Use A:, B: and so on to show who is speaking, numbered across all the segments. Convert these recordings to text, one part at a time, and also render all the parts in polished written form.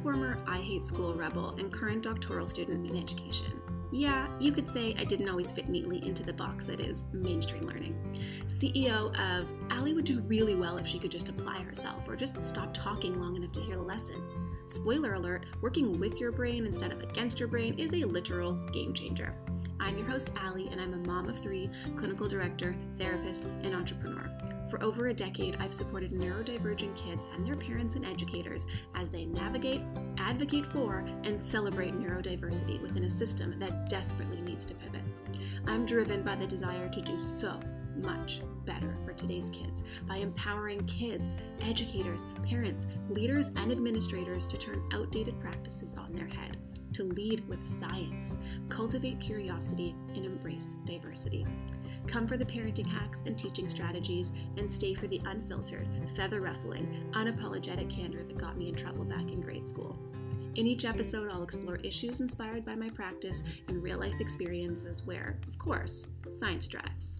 A: former I Hate School rebel and current doctoral student in education. Yeah, you could say I didn't always fit neatly into the box that is mainstream learning. CEO of Allie would do really well if she could just apply herself or just stop talking long enough to hear the lesson. Spoiler alert, working with your brain instead of against your brain is a literal game changer. I'm your host, Allie, and I'm a mom of 3, clinical director, therapist, and entrepreneur. For over a decade, I've supported neurodivergent kids and their parents and educators as they navigate, advocate for, and celebrate neurodiversity within a system that desperately needs to pivot. I'm driven by the desire to do so much better for today's kids by empowering kids, educators, parents, leaders, and administrators to turn outdated practices on their head, to lead with science, cultivate curiosity, and embrace diversity. Come for the parenting hacks and teaching strategies, and stay for the unfiltered, feather-ruffling, unapologetic candor that got me in trouble back in grade school. In each episode, I'll explore issues inspired by my practice and real-life experiences where, of course, science drives.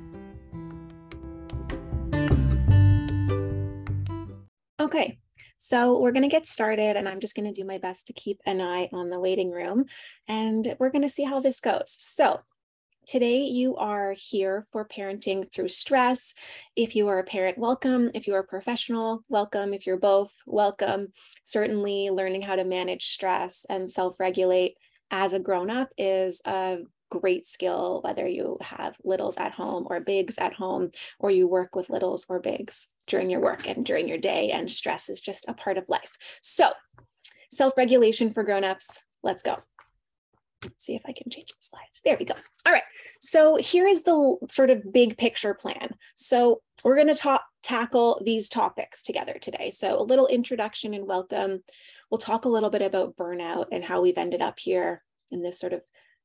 B: Okay, so we're going to get started, and I'm just going to do my best to keep an eye on the waiting room, and we're going to see how this goes. So today you are here for parenting through stress. If you are a parent, welcome. If you are a professional, welcome. If you're both, welcome. Certainly learning how to manage stress and self-regulate as a grown-up is a great skill, whether you have littles at home or bigs at home, or you work with littles or bigs during your work and during your day, and stress is just a part of life. So self-regulation for grown-ups, let's go. Let's see if I can change the slides. There we go. All right. So here is the sort of big picture plan. So we're going to tackle these topics together today. So a little introduction and welcome. We'll talk a little bit about burnout and how we've ended up here in this sort of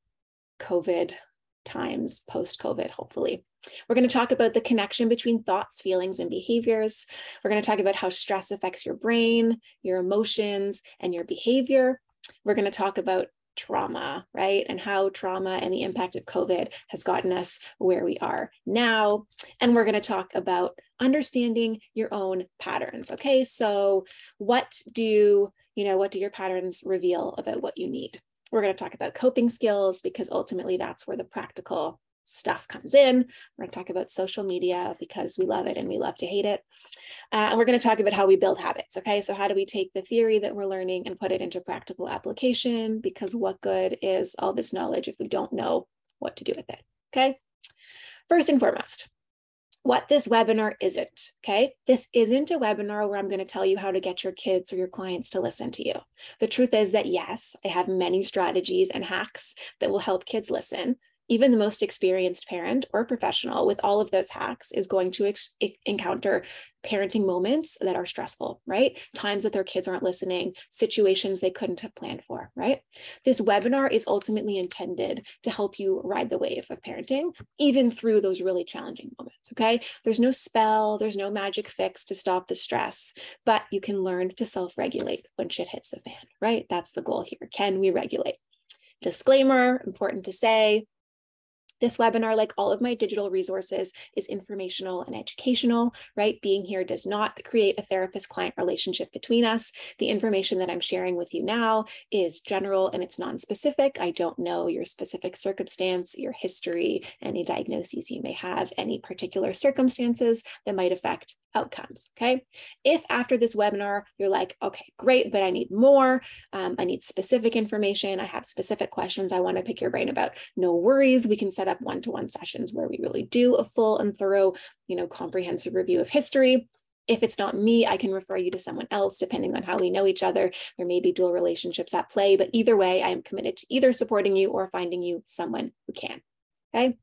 B: COVID times, post-COVID, hopefully. We're going to talk about the connection between thoughts, feelings, and behaviors. We're going to talk about how stress affects your brain, your emotions, and your behavior. We're going to talk about trauma, right? And how trauma and the impact of COVID has gotten us where we are now. And we're going to talk about understanding your own patterns. Okay. So what do your patterns reveal about what you need? We're going to talk about coping skills, because ultimately that's where the practical stuff comes in. We're going to talk about social media because we love it and we love to hate it. And we're going to talk about how we build habits. Okay, so how do we take the theory that we're learning and put it into practical application? Because what good is all this knowledge if we don't know what to do with it? Okay, first and foremost, what this webinar isn't, okay? This isn't a webinar where I'm going to tell you how to get your kids or your clients to listen to you. The truth is that yes, I have many strategies and hacks that will help kids listen. Even the most experienced parent or professional with all of those hacks is going to encounter parenting moments that are stressful, right? Times that their kids aren't listening, situations they couldn't have planned for, right? This webinar is ultimately intended to help you ride the wave of parenting, even through those really challenging moments, okay? There's no spell, there's no magic fix to stop the stress, but you can learn to self-regulate when shit hits the fan, right? That's the goal here. Can we regulate? Disclaimer, important to say, this webinar, like all of my digital resources, is informational and educational, right? Being here does not create a therapist-client relationship between us. The information that I'm sharing with you now is general and it's non-specific. I don't know your specific circumstance, your history, any diagnoses you may have, any particular circumstances that might affect outcomes, okay? If after this webinar, you're like, okay, great, but I need more, I need specific information, I have specific questions I want to pick your brain about, no worries, we can set up one-to-one sessions where we really do a full and thorough, comprehensive review of history. If it's not me, I can refer you to someone else, depending on how we know each other. There may be dual relationships at play, but either way, I am committed to either supporting you or finding you someone who can, okay?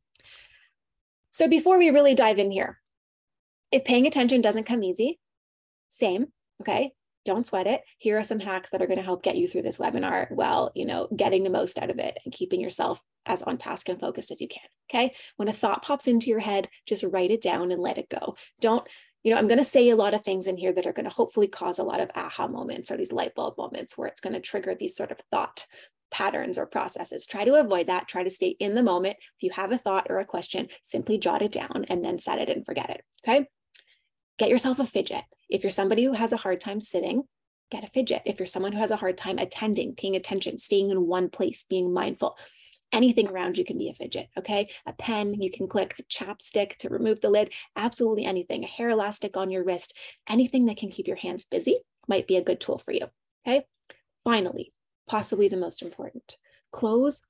B: So before we really dive in here, if paying attention doesn't come easy, same, okay? Don't sweat it. Here are some hacks that are going to help get you through this webinar while, getting the most out of it and keeping yourself as on task and focused as you can, okay? When a thought pops into your head, just write it down and let it go. Don't, I'm going to say a lot of things in here that are going to hopefully cause a lot of aha moments or these light bulb moments where it's going to trigger these sort of thought patterns or processes. Try to avoid that. Try to stay in the moment. If you have a thought or a question, simply jot it down and then set it and forget it, okay? Get yourself a fidget. If you're somebody who has a hard time sitting, get a fidget. If you're someone who has a hard time attending, paying attention, staying in one place, being mindful, anything around you can be a fidget, okay? A pen, you can click, a chapstick to remove the lid, absolutely anything, a hair elastic on your wrist, anything that can keep your hands busy might be a good tool for you, okay? Finally, possibly the most important, close,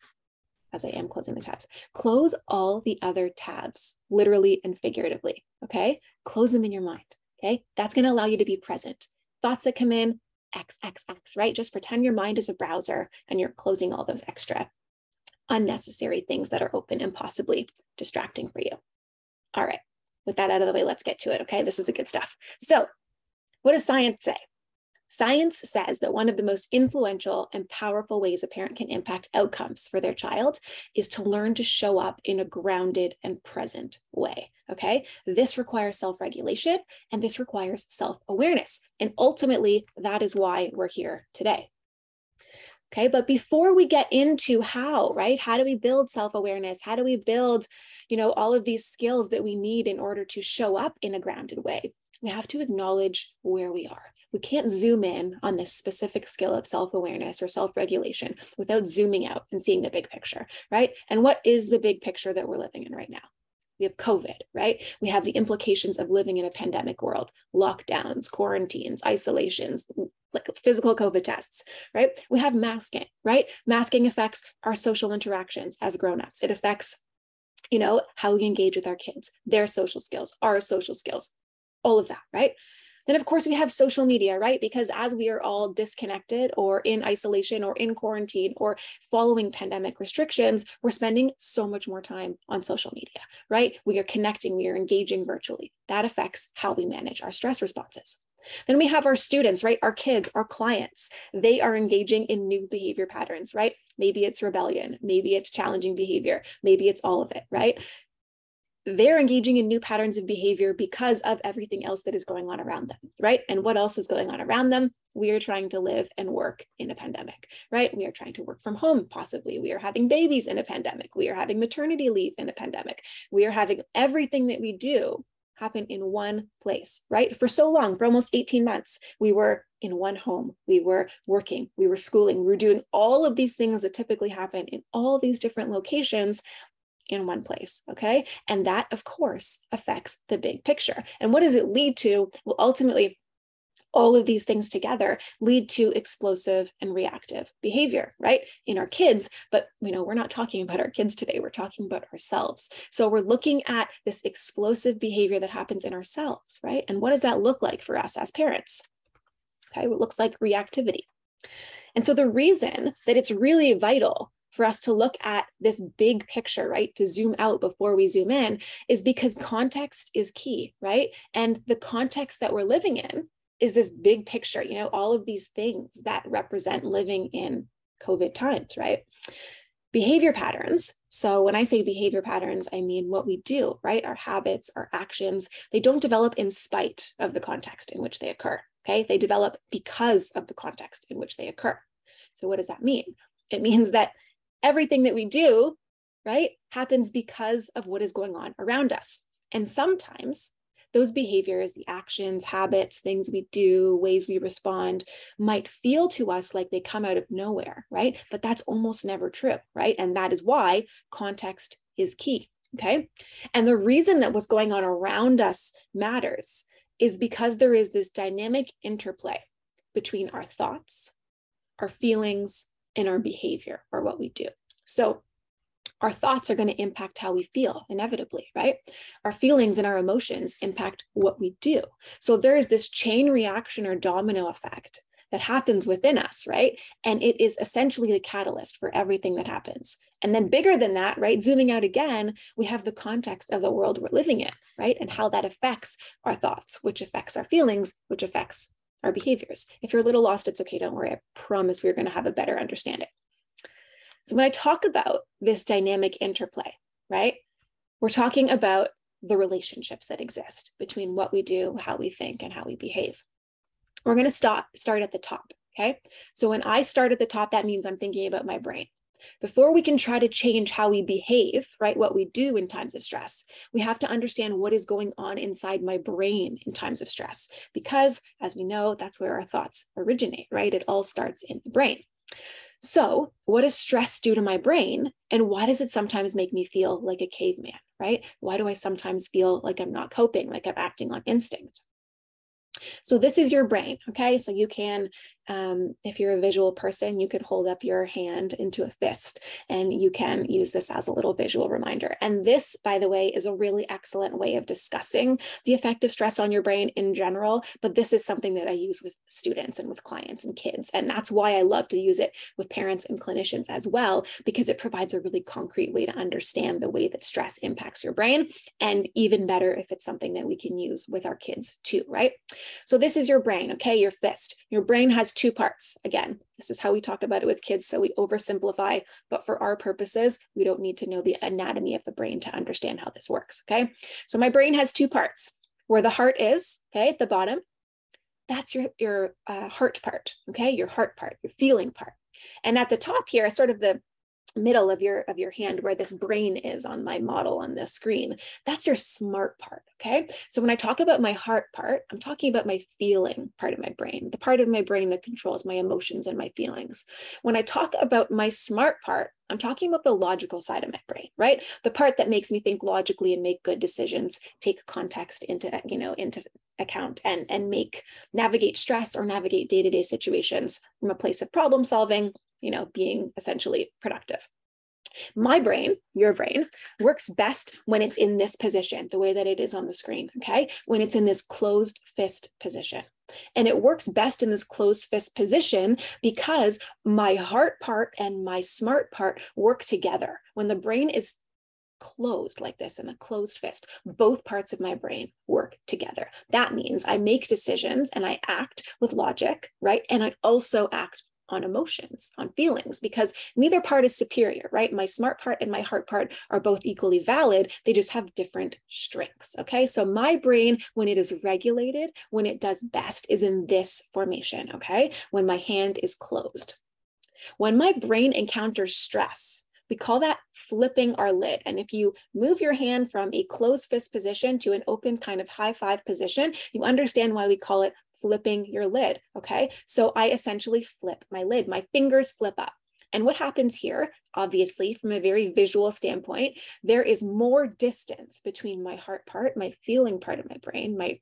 B: as I am closing the tabs, close all the other tabs, literally and figuratively, okay? Close them in your mind, okay? That's gonna allow you to be present. Thoughts that come in, X, X, X, right? Just pretend your mind is a browser and you're closing all those extra unnecessary things that are open and possibly distracting for you. All right, with that out of the way, let's get to it, okay? This is the good stuff. So what does science say? Science says that one of the most influential and powerful ways a parent can impact outcomes for their child is to learn to show up in a grounded and present way, okay? This requires self-regulation and this requires self-awareness. And ultimately, that is why we're here today. Okay, but before we get into how, right? How do we build self-awareness? How do we build, all of these skills that we need in order to show up in a grounded way? We have to acknowledge where we are. We can't zoom in on this specific skill of self-awareness or self-regulation without zooming out and seeing the big picture, right? And what is the big picture that we're living in right now? We have COVID, right? We have the implications of living in a pandemic world, lockdowns, quarantines, isolations, like physical COVID tests, right? We have masking, right? Masking affects our social interactions as grown-ups. It affects, how we engage with our kids, their social skills, our social skills, all of that, right? Then of course we have social media, right? Because as we are all disconnected or in isolation or in quarantine or following pandemic restrictions, we're spending so much more time on social media, right? We are connecting, we are engaging virtually. That affects how we manage our stress responses. Then we have our students, right? Our kids, our clients, they are engaging in new behavior patterns, right? Maybe it's rebellion, maybe it's challenging behavior, maybe it's all of it, right? They're engaging in new patterns of behavior because of everything else that is going on around them, right? And what else is going on around them? We are trying to live and work in a pandemic, right? We are trying to work from home, possibly. We are having babies in a pandemic. We are having maternity leave in a pandemic. We are having everything that we do happen in one place, right? For so long, for almost 18 months, we were in one home. We were working, we were schooling, we were doing all of these things that typically happen in all these different locations in one place, okay? And that, of course, affects the big picture. And what does it lead to? Well, ultimately, all of these things together lead to explosive and reactive behavior, right? In our kids, but we're not talking about our kids today, we're talking about ourselves. So we're looking at this explosive behavior that happens in ourselves, right? And what does that look like for us as parents? Okay, well, it looks like reactivity. And so the reason that it's really vital for us to look at this big picture, right? To zoom out before we zoom in is because context is key, right? And the context that we're living in is this big picture, all of these things that represent living in COVID times, right? Behavior patterns. So when I say behavior patterns, I mean what we do, right? Our habits, our actions, they don't develop in spite of the context in which they occur, okay? They develop because of the context in which they occur. So what does that mean? It means that everything that we do, right, happens because of what is going on around us. And sometimes those behaviors, the actions, habits, things we do, ways we respond might feel to us like they come out of nowhere, right? But that's almost never true, right? And that is why context is key, okay? And the reason that what's going on around us matters is because there is this dynamic interplay between our thoughts, our feelings, and our behavior, or what we do. So our thoughts are going to impact how we feel inevitably, right? Our feelings and our emotions impact what we do. So there is this chain reaction or domino effect that happens within us, right? And it is essentially the catalyst for everything that happens. And then bigger than that, right? Zooming out again, we have the context of the world we're living in, right? And how that affects our thoughts, which affects our feelings, which affects our behaviors. If you're a little lost, it's okay, don't worry. I promise we're going to have a better understanding. So when I talk about this dynamic interplay, right, we're talking about the relationships that exist between what we do, how we think, and how we behave. We're going to start at the top, okay? So when I start at the top, that means I'm thinking about my brain. Before we can try to change how we behave, right, what we do in times of stress, we have to understand what is going on inside my brain in times of stress. Because, as we know, that's where our thoughts originate, right? It all starts in the brain. So, what does stress do to my brain? And why does it sometimes make me feel like a caveman, right? Why do I sometimes feel like I'm not coping, like I'm acting on instinct? So this is your brain, okay? So you can, if you're a visual person, you could hold up your hand into a fist and you can use this as a little visual reminder. And this, by the way, is a really excellent way of discussing the effect of stress on your brain in general, but this is something that I use with students and with clients and kids. And that's why I love to use it with parents and clinicians as well, because it provides a really concrete way to understand the way that stress impacts your brain. And even better if it's something that we can use with our kids too, right? So this is your brain, okay? Your fist. Your brain has two parts. Again, this is how we talk about it with kids, so we oversimplify, but for our purposes, we don't need to know the anatomy of the brain to understand how this works, okay? So my brain has two parts. Where the heart is, okay, at the bottom, that's your heart part, okay? Your heart part, your feeling part. And at the top here, sort of the middle of your hand where this brain is on my model on the screen, that's your smart part, okay? So when I talk about my heart part, I'm talking about my feeling part of my brain, the part of my brain that controls my emotions and my feelings. When I talk about my smart part, I'm talking about the logical side of my brain, right? The part that makes me think logically and make good decisions, take context into account and navigate stress or navigate day-to-day situations from a place of problem solving, being essentially productive. My brain, your brain, works best when it's in this position, the way that it is on the screen, okay? When it's in this closed fist position. And it works best in this closed fist position because my heart part and my smart part work together. When the brain is closed like this in a closed fist, both parts of my brain work together. That means I make decisions and I act with logic, right? And I also act on emotions, on feelings, because neither part is superior, right? My smart part and my heart part are both equally valid. They just have different strengths, okay? So my brain, when it is regulated, when it does best, is in this formation, okay? When my hand is closed. When my brain encounters stress, we call that flipping our lid. And if you move your hand from a closed fist position to an open kind of high five position, you understand why we call it flipping your lid, okay? So I essentially flip my lid, my fingers flip up. And what happens here, obviously, from a very visual standpoint, there is more distance between my heart part, my feeling part of my brain, my,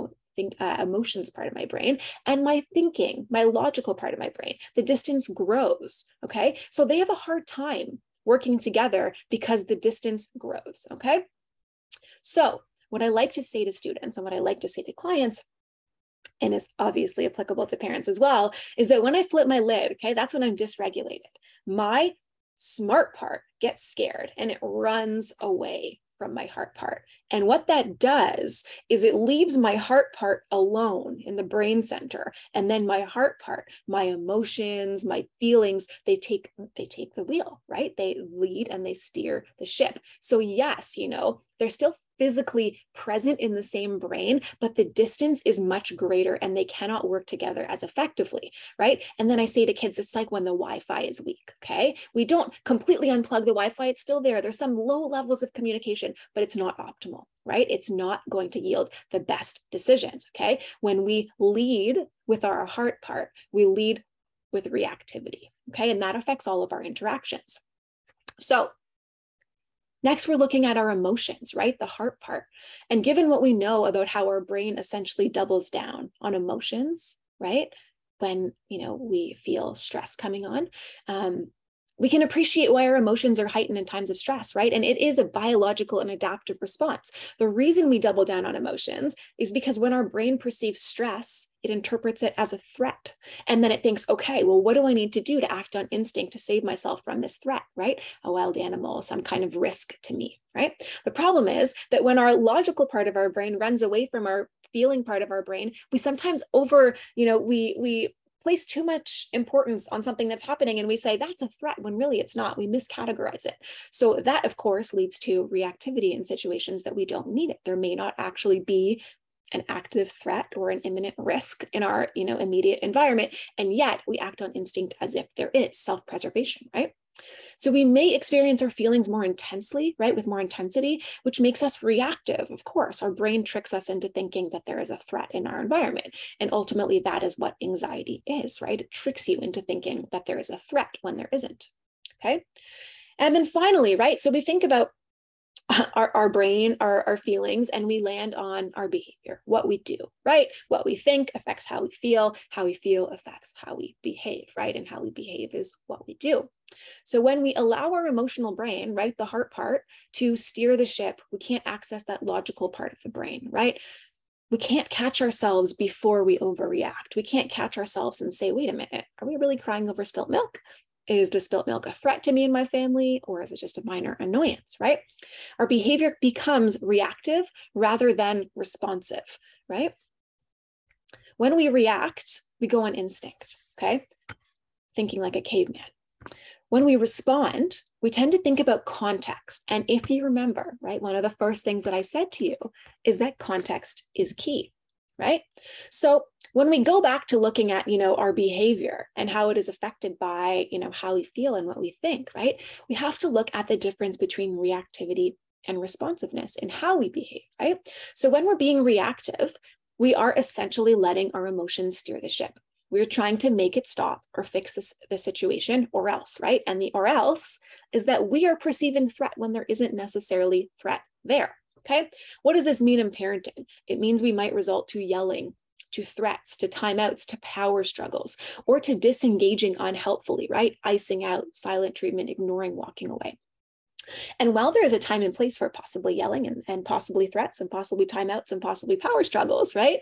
B: emotions part of my brain, and my thinking, my logical part of my brain. The distance grows, okay? So they have a hard time working together because the distance grows, okay? So what I like to say to students and what I like to say to clients, and is obviously applicable to parents as well, is that when I flip my lid, okay, that's when I'm dysregulated. My smart part gets scared and it runs away from my heart part. And what that does is it leaves my heart part alone in the brain center. And then my heart part, my emotions, my feelings, they take the wheel, right? They lead and they steer the ship. So yes, they're still physically present in the same brain, but the distance is much greater and they cannot work together as effectively, right? And then I say to kids, it's like when the Wi-Fi is weak, okay? We don't completely unplug the Wi-Fi, it's still there. There's some low levels of communication, but it's not optimal, right? It's not going to yield the best decisions, okay? When we lead with our heart part, we lead with reactivity, okay? And that affects all of our interactions. So next, we're looking at our emotions, right? The heart part. And given what we know about how our brain essentially doubles down on emotions, right? When, we feel stress coming on, we can appreciate why our emotions are heightened in times of stress, right? And it is a biological and adaptive response. The reason we double down on emotions is because when our brain perceives stress, it interprets it as a threat. And then it thinks, okay, well, what do I need to do to act on instinct to save myself from this threat, right? A wild animal, some kind of risk to me, right? The problem is that when our logical part of our brain runs away from our feeling part of our brain, we sometimes we place too much importance on something that's happening and we say that's a threat when really it's not. We miscategorize it. So that, of course, leads to reactivity in situations that we don't need it. There may not actually be an active threat or an imminent risk in our immediate environment, and yet we act on instinct as if there is self-preservation, right? So we may experience our feelings more intensely, right, with more intensity, which makes us reactive. Of course, our brain tricks us into thinking that there is a threat in our environment. And ultimately, that is what anxiety is, right? It tricks you into thinking that there is a threat when there isn't, okay? And then finally, right, so we think about our brain, our feelings, and we land on our behavior, what we do, right? What we think affects how we feel affects how we behave, right? And how we behave is what we do. So when we allow our emotional brain, right, the heart part, to steer the ship, we can't access that logical part of the brain, right? We can't catch ourselves before we overreact. We can't catch ourselves and say, wait a minute, are we really crying over spilt milk? Is the spilt milk a threat to me and my family, or is it just a minor annoyance, right? Our behavior becomes reactive rather than responsive, right? When we react, we go on instinct, okay? Thinking like a caveman. When we respond, we tend to think about context. And if you remember, right, one of the first things that I said to you is that context is key, right? So when we go back to looking at, our behavior and how it is affected by, how we feel and what we think, right? We have to look at the difference between reactivity and responsiveness in how we behave, right? So when we're being reactive, we are essentially letting our emotions steer the ship. We're trying to make it stop or fix the situation or else, right? And the or else is that we are perceiving threat when there isn't necessarily threat there, okay? What does this mean in parenting? It means we might resort to yelling, to threats, to timeouts, to power struggles, or to disengaging unhelpfully, right? Icing out, silent treatment, ignoring, walking away. And while there is a time and place for possibly yelling and possibly threats and possibly timeouts and possibly power struggles, right?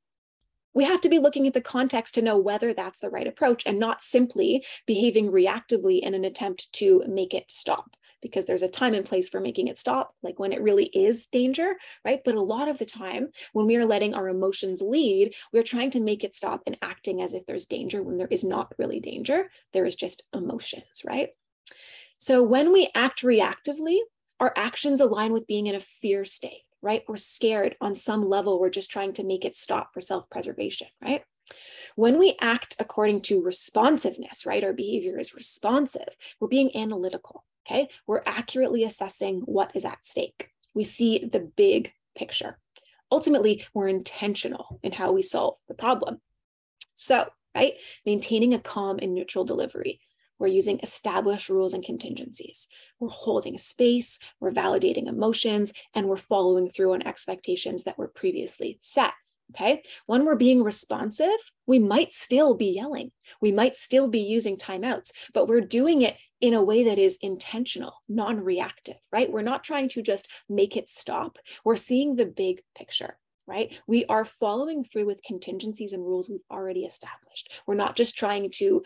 B: We have to be looking at the context to know whether that's the right approach and not simply behaving reactively in an attempt to make it stop, because there's a time and place for making it stop, like when it really is danger, right? But a lot of the time when we are letting our emotions lead, we're trying to make it stop and acting as if there's danger when there is not really danger. There is just emotions, right? So when we act reactively, our actions align with being in a fear state, right? We're scared on some level. We're just trying to make it stop for self-preservation, right? When we act according to responsiveness, right? Our behavior is responsive. We're being analytical, okay? We're accurately assessing what is at stake. We see the big picture. Ultimately, we're intentional in how we solve the problem. So, right? Maintaining a calm and neutral delivery. We're using established rules and contingencies. We're holding space, we're validating emotions, and we're following through on expectations that were previously set, okay? When we're being responsive, we might still be yelling. We might still be using timeouts, but we're doing it in a way that is intentional, non-reactive, right? We're not trying to just make it stop. We're seeing the big picture. Right? We are following through with contingencies and rules we've already established. We're not just trying to,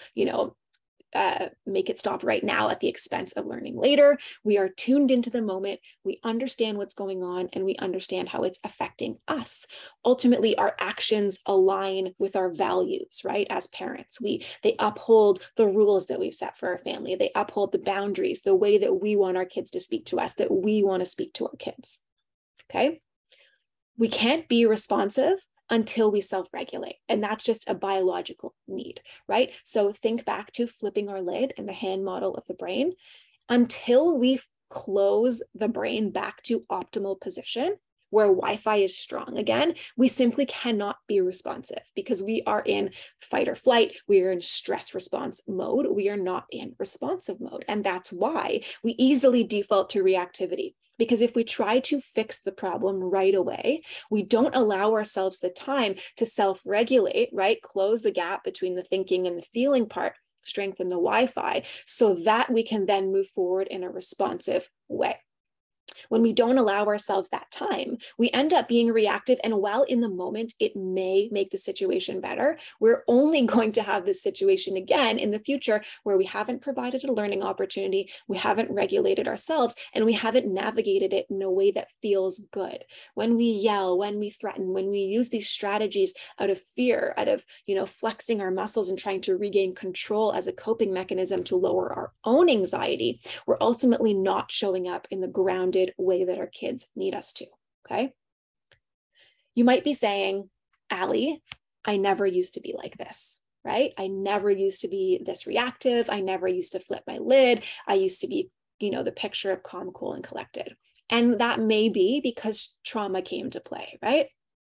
B: make it stop right now at the expense of learning later. We are tuned into the moment. We understand what's going on and we understand how it's affecting us. Ultimately, our actions align with our values, right? As parents, they uphold the rules that we've set for our family. They uphold the boundaries, the way that we want our kids to speak to us, that we want to speak to our kids. Okay? We can't be responsive until we self-regulate. And that's just a biological need, right? So think back to flipping our lid and the hand model of the brain. Until we close the brain back to optimal position, where Wi-Fi is strong again, we simply cannot be responsive because we are in fight or flight. We are in stress response mode. We are not in responsive mode. And that's why we easily default to reactivity. Because if we try to fix the problem right away, we don't allow ourselves the time to self-regulate, right? Close the gap between the thinking and the feeling part, strengthen the Wi-Fi, so that we can then move forward in a responsive way. When we don't allow ourselves that time, we end up being reactive. And while in the moment, it may make the situation better, we're only going to have this situation again in the future where we haven't provided a learning opportunity, we haven't regulated ourselves, and we haven't navigated it in a way that feels good. When we yell, when we threaten, when we use these strategies out of fear, out of, flexing our muscles and trying to regain control as a coping mechanism to lower our own anxiety, we're ultimately not showing up in the grounded way that our kids need us to, okay? You might be saying, Allie, I never used to be like this, right? I never used to be this reactive. I never used to flip my lid. I used to be, the picture of calm, cool, and collected. And that may be because trauma came to play, right?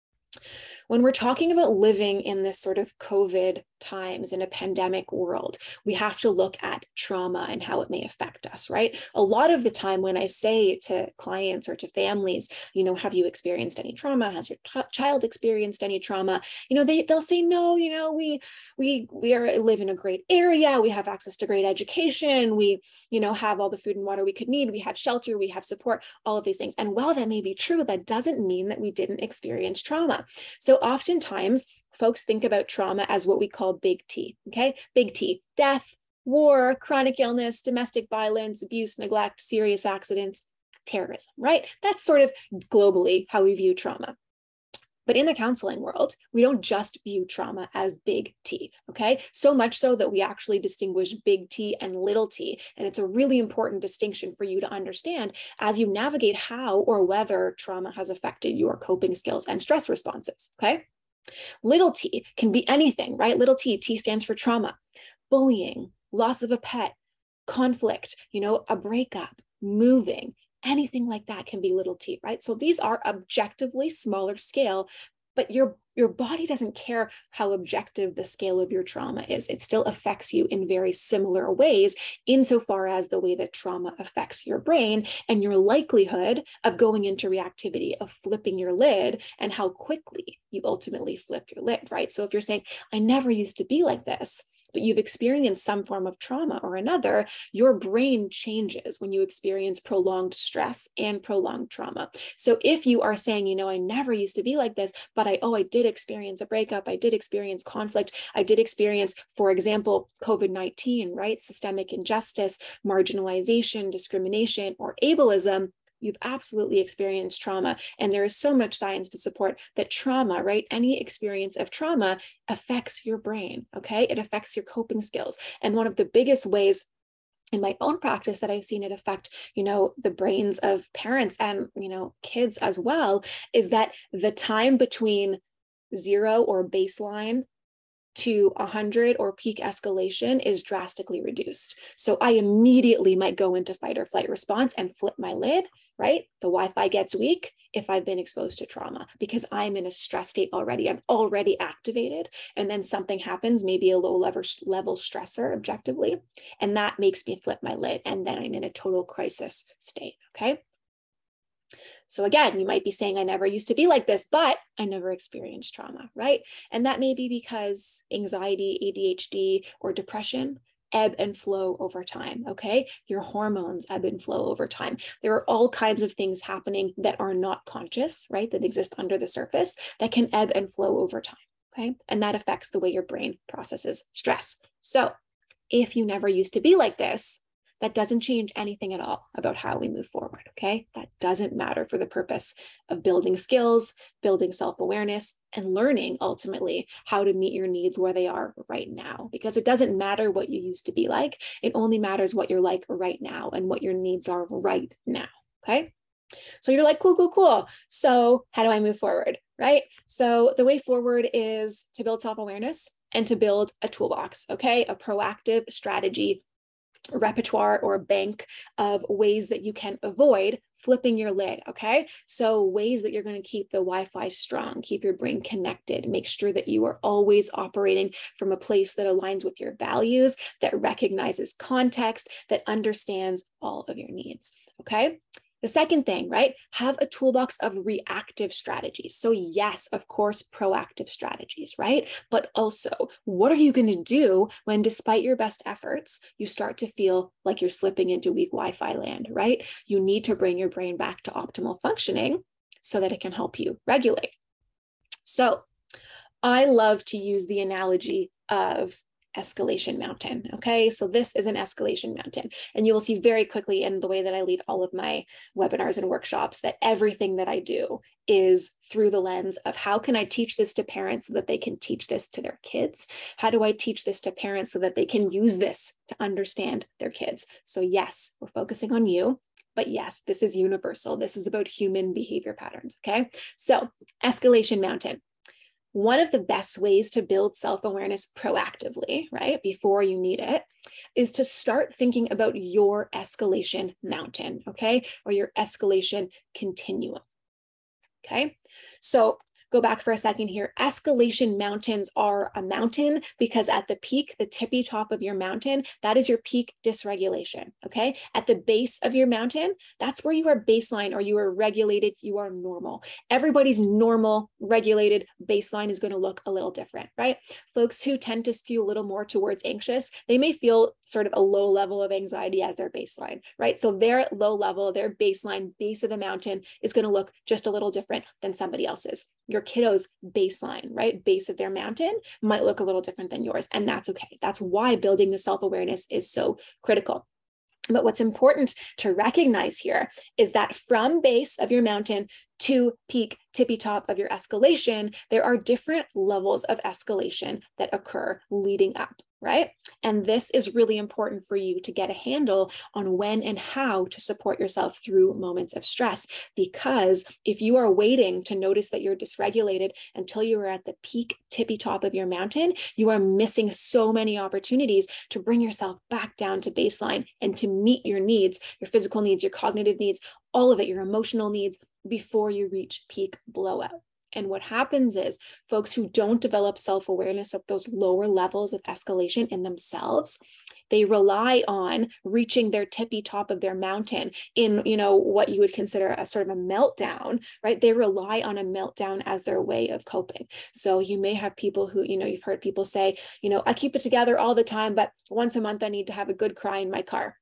B: When we're talking about living in this sort of COVID times in a pandemic world, we have to look at trauma and how it may affect us, right? A lot of the time when I say to clients or to families, have you experienced any trauma? Has your child experienced any trauma? They'll say, no, we live in a great area. We have access to great education. We, have all the food and water we could need. We have shelter, we have support, all of these things. And while that may be true, that doesn't mean that we didn't experience trauma. So oftentimes folks think about trauma as what we call big T, okay? Big T, death, war, chronic illness, domestic violence, abuse, neglect, serious accidents, terrorism, right? That's sort of globally how we view trauma. But in the counseling world, we don't just view trauma as big T, okay? So much so that we actually distinguish big T and little t. And it's a really important distinction for you to understand as you navigate how or whether trauma has affected your coping skills and stress responses, okay? Little t can be anything, right? Little t, T stands for trauma, bullying, loss of a pet, conflict, a breakup, moving, anything like that can be little t, right? So these are objectively smaller scale, but your body doesn't care how objective the scale of your trauma is. It still affects you in very similar ways insofar as the way that trauma affects your brain and your likelihood of going into reactivity, of flipping your lid, and how quickly you ultimately flip your lid, right? So if you're saying, I never used to be like this, but you've experienced some form of trauma or another, your brain changes when you experience prolonged stress and prolonged trauma. So if you are saying, I never used to be like this, but I did experience a breakup, I did experience conflict, I did experience, for example, COVID-19, right? Systemic injustice, marginalization, discrimination, or ableism, you've absolutely experienced trauma. And there is so much science to support that trauma, right? Any experience of trauma affects your brain, okay? It affects your coping skills. And one of the biggest ways in my own practice that I've seen it affect, the brains of parents and, kids as well, is that the time between 0 or baseline to 100 or peak escalation is drastically reduced. So I immediately might go into fight or flight response and flip my lid, right? The Wi-Fi gets weak if I've been exposed to trauma because I'm in a stress state already. I'm already activated. And then something happens, maybe a low level stressor objectively, and that makes me flip my lid. And then I'm in a total crisis state, okay? So again, you might be saying, I never used to be like this, but I never experienced trauma, right? And that may be because anxiety, ADHD, or depression ebb and flow over time, okay? Your hormones ebb and flow over time. There are all kinds of things happening that are not conscious, right? That exist under the surface that can ebb and flow over time, okay? And that affects the way your brain processes stress. So if you never used to be like this, that doesn't change anything at all about how we move forward, okay? That doesn't matter for the purpose of building skills, building self-awareness, and learning ultimately how to meet your needs where they are right now. Because it doesn't matter what you used to be like, it only matters what you're like right now and what your needs are right now, okay? So you're like, cool. So how do I move forward, right? So the way forward is to build self-awareness and to build a toolbox, okay? A proactive strategy, a repertoire, or a bank of ways that you can avoid flipping your lid, okay? So ways that you're going to keep the Wi-Fi strong, keep your brain connected, make sure that you are always operating from a place that aligns with your values, that recognizes context, that understands all of your needs, okay? The second thing, right? Have a toolbox of reactive strategies. So yes, of course, proactive strategies, right? But also, what are you going to do when despite your best efforts, you start to feel like you're slipping into weak Wi-Fi land, right? You need to bring your brain back to optimal functioning so that it can help you regulate. So I love to use the analogy of escalation mountain. Okay, so this is an escalation mountain, and you will see very quickly in the way that I lead all of my webinars and workshops that everything that I do is through the lens of how can I teach this to parents so that they can teach this to their kids? How do I teach this to parents so that they can use this to understand their kids? So yes, we're focusing on you. But yes, this is universal. This is about human behavior patterns. Okay, so escalation mountain. one of the best ways to build self-awareness proactively, right, before you need it, is to start thinking about your escalation mountain, okay, or your escalation continuum. Okay, so go back for a second here. Escalation mountains are a mountain because at the peak, the tippy top of your mountain, that is your peak dysregulation, okay? At the base of your mountain, that's where you are baseline or you are regulated, you are normal. Everybody's normal, regulated baseline is going to look a little different, right? Folks who tend to skew a little more towards anxious, they may feel sort of a low level of anxiety as their baseline, right? So their low level, their baseline, base of the mountain is going to look just a little different than somebody else's. Your kiddo's baseline, right, base of their mountain might look a little different than yours, and that's okay. That's why building the self-awareness is so critical. But what's important to recognize here is that from base of your mountain to peak tippy top of your escalation, there are different levels of escalation that occur leading up, right? And this is really important for you to get a handle on when and how to support yourself through moments of stress. Because if you are waiting to notice that you're dysregulated until you are at the peak tippy top of your mountain, you are missing so many opportunities to bring yourself back down to baseline and to meet your needs, your physical needs, your cognitive needs, all of it, your emotional needs, before you reach peak blowout. And what happens is folks who don't develop self-awareness of those lower levels of escalation in themselves, they rely on reaching their tippy top of their mountain in, what you would consider a sort of a meltdown, right? They rely on a meltdown as their way of coping. So you may have people who, you've heard people say, I keep it together all the time, but once a month I need to have a good cry in my car.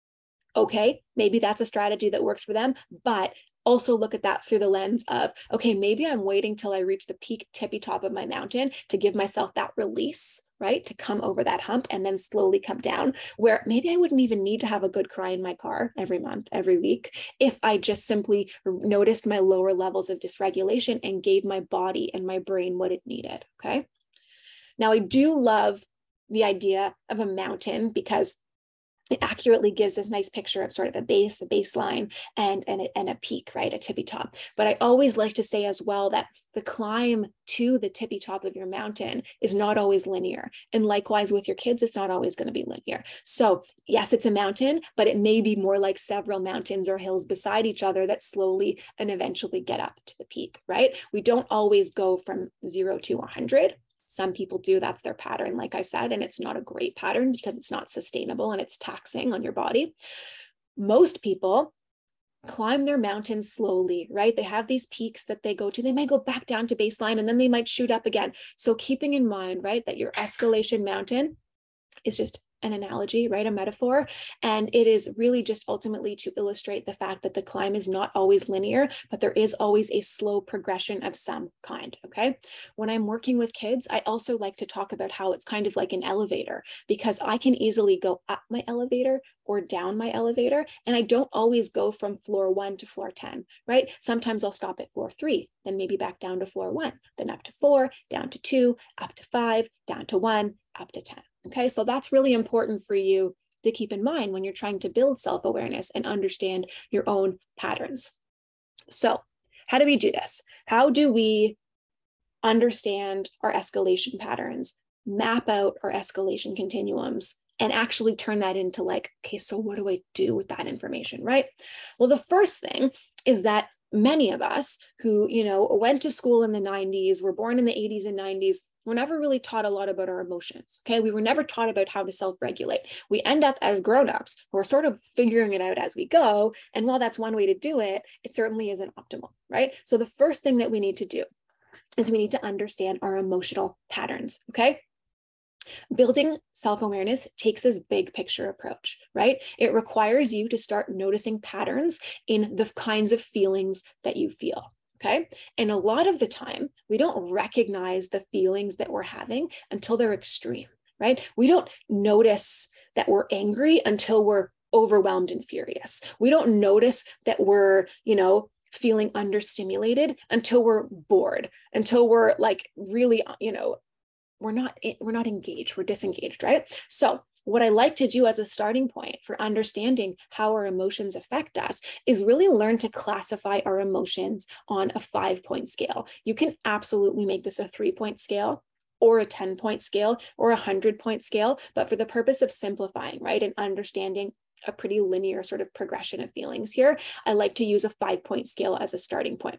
B: Okay, maybe that's a strategy that works for them, but also look at that through the lens of, okay, maybe I'm waiting till I reach the peak tippy top of my mountain to give myself that release, right? To come over that hump and then slowly come down, where maybe I wouldn't even need to have a good cry in my car every month, every week, if I just simply noticed my lower levels of dysregulation and gave my body and my brain what it needed, okay? Now, I do love the idea of a mountain because it accurately gives this nice picture of sort of a base, a baseline, and a peak, right? A tippy top. But I always like to say as well that the climb to the tippy top of your mountain is not always linear. And likewise with your kids, it's not always going to be linear. So yes, it's a mountain, but it may be more like several mountains or hills beside each other that slowly and eventually get up to the peak, right? We don't always go from 0 to 100. Some people do, that's their pattern, like I said, and it's not a great pattern because it's not sustainable and it's taxing on your body. Most people climb their mountains slowly, right? They have these peaks that they go to. They may go back down to baseline and then they might shoot up again. So keeping in mind, right, that your escalation mountain is just an analogy, right? A metaphor. And it is really just ultimately to illustrate the fact that the climb is not always linear, but there is always a slow progression of some kind, okay? When I'm working with kids, I also like to talk about how it's kind of like an elevator, because I can easily go up my elevator or down my elevator, and I don't always go from floor 1 to floor 10, right? Sometimes I'll stop at floor 3, then maybe back down to floor 1, then up to 4, down to 2, up to 5, down to 1, up to 10. Okay, so that's really important for you to keep in mind when you're trying to build self-awareness and understand your own patterns. So how do we do this? How do we understand our escalation patterns, map out our escalation continuums, and actually turn that into like, okay, so what do I do with that information, right? Well, the first thing is that many of us who, went to school in the 90s, were born in the 80s and 90s, we're never really taught a lot about our emotions, okay? We were never taught about how to self-regulate. We end up as grown-ups who are sort of figuring it out as we go. And while that's one way to do it, it certainly isn't optimal, right? So the first thing that we need to do is we need to understand our emotional patterns, okay? Building self-awareness takes this big picture approach, right? It requires you to start noticing patterns in the kinds of feelings that you feel. Okay. And a lot of the time, we don't recognize the feelings that we're having until they're extreme, right? We don't notice that we're angry until we're overwhelmed and furious. We don't notice that we're, feeling understimulated until we're bored, until we're like really, we're not engaged, we're disengaged, right? So what I like to do as a starting point for understanding how our emotions affect us is really learn to classify our emotions on a 5-point scale. You can absolutely make this a 3-point scale or a 10-point scale or a 100-point scale, but for the purpose of simplifying, right, and understanding a pretty linear sort of progression of feelings here, I like to use a 5-point scale as a starting point.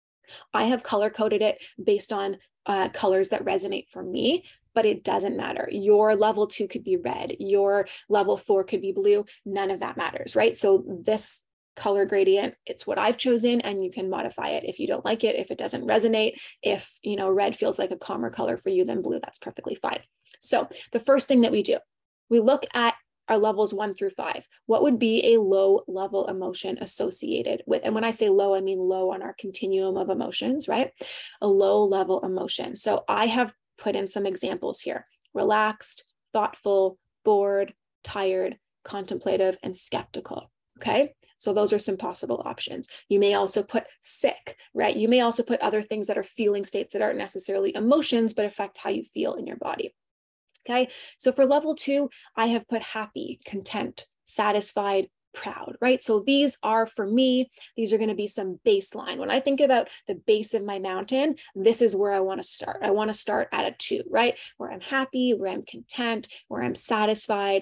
B: I have color coded it based on colors that resonate for me, but it doesn't matter. Your level 2 could be red, your level 4 could be blue, none of that matters, right? So this color gradient, it's what I've chosen, and you can modify it if you don't like it, if it doesn't resonate. If, you know, red feels like a calmer color for you than blue, that's perfectly fine. So the first thing that we do, we look at our levels 1 through 5. What would be a low level emotion associated with, and when I say low, I mean low on our continuum of emotions, right? A low level emotion. So I have put in some examples here: relaxed, thoughtful, bored, tired, contemplative, and skeptical. Okay, so those are some possible options. You may also put sick, right? You may also put other things that are feeling states that aren't necessarily emotions, but affect how you feel in your body. Okay, so for level 2, I have put happy, content, satisfied, proud, right? So these are, for me, these are going to be some baseline. When I think about the base of my mountain, this is where I want to start. I want to start at a 2, right? Where I'm happy, where I'm content, where I'm satisfied.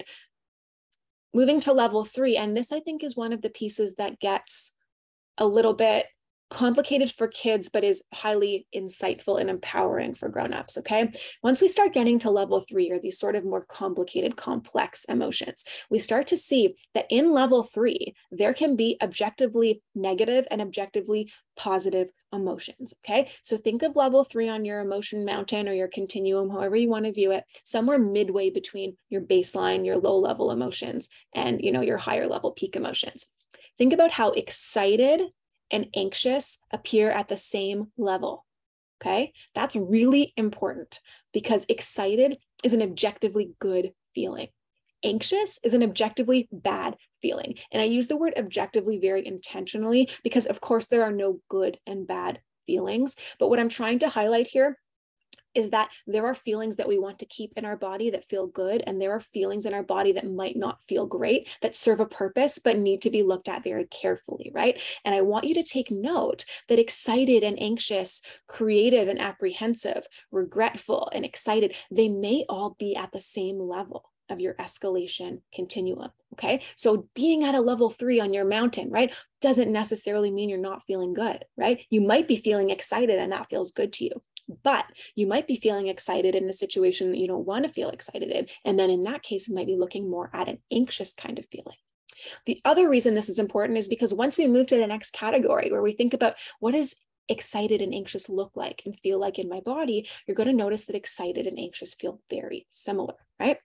B: Moving to level 3, and this I think is one of the pieces that gets a little bit complicated for kids, but is highly insightful and empowering for grown-ups, okay? Once we start getting to level 3, or these sort of more complicated, complex emotions, we start to see that in level 3, there can be objectively negative and objectively positive emotions, okay? So think of level 3 on your emotion mountain or your continuum, however you want to view it, somewhere midway between your baseline, your low-level emotions, and, you know, your higher level peak emotions. Think about how excited and anxious appear at the same level, okay? That's really important because excited is an objectively good feeling. Anxious is an objectively bad feeling. And I use the word objectively very intentionally because, of course, there are no good and bad feelings. But what I'm trying to highlight here is that there are feelings that we want to keep in our body that feel good, and there are feelings in our body that might not feel great, that serve a purpose, but need to be looked at very carefully, right? And I want you to take note that excited and anxious, creative and apprehensive, regretful and excited, they may all be at the same level of your escalation continuum, okay? So being at a level 3 on your mountain, right, doesn't necessarily mean you're not feeling good, right? You might be feeling excited and that feels good to you. But you might be feeling excited in a situation that you don't want to feel excited in. And then in that case, you might be looking more at an anxious kind of feeling. The other reason this is important is because once we move to the next category where we think about what does excited and anxious look like and feel like in my body, you're going to notice that excited and anxious feel very similar, right?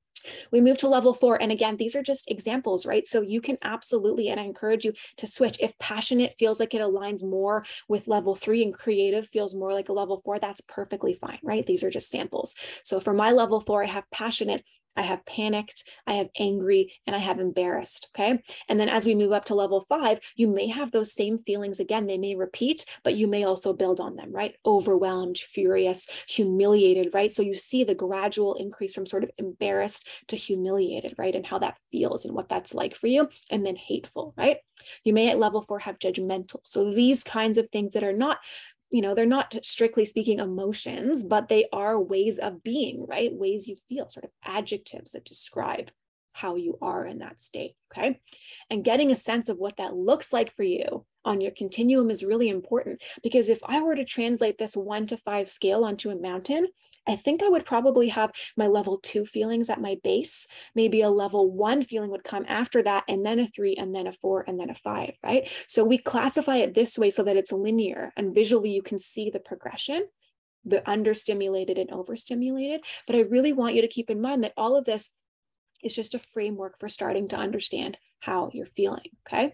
B: We move to level 4. And again, these are just examples, right? So you can absolutely, and I encourage you to switch. If passionate feels like it aligns more with level 3 and creative feels more like a level 4, that's perfectly fine, right? These are just samples. So for my level 4, I have passionate, I have panicked, I have angry, and I have embarrassed, okay? And then as we move up to level 5, you may have those same feelings again. They may repeat, but you may also build on them, right? Overwhelmed, furious, humiliated, right? So you see the gradual increase from sort of embarrassed to humiliated, right? And how that feels and what that's like for you. And then hateful, right? You may at level 4 have judgmental. So these kinds of things that are not, you know, they're not strictly speaking emotions, but they are ways of being, right? Ways you feel, sort of adjectives that describe how you are in that state, okay? And getting a sense of what that looks like for you on your continuum is really important, because if I were to translate this 1 to 5 scale onto a mountain, I think I would probably have my level 2 feelings at my base. Maybe a level 1 feeling would come after that, and then a 3, and then a 4, and then a 5, right? So we classify it this way so that it's linear, and visually you can see the progression, the understimulated and overstimulated. But I really want you to keep in mind that all of this is just a framework for starting to understand how you're feeling, okay?